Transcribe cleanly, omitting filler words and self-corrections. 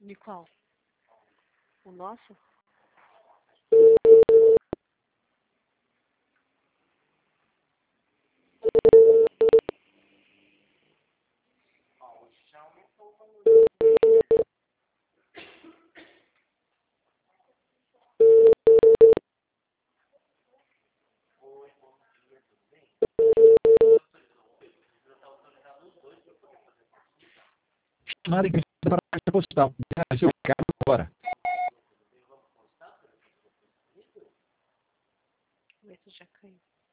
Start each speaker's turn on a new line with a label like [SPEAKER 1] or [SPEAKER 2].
[SPEAKER 1] De qual? O nosso?
[SPEAKER 2] Chamada encaminhada para a caixa postal. Brasil, Ricardo, agora.
[SPEAKER 1] Vê se já caiu.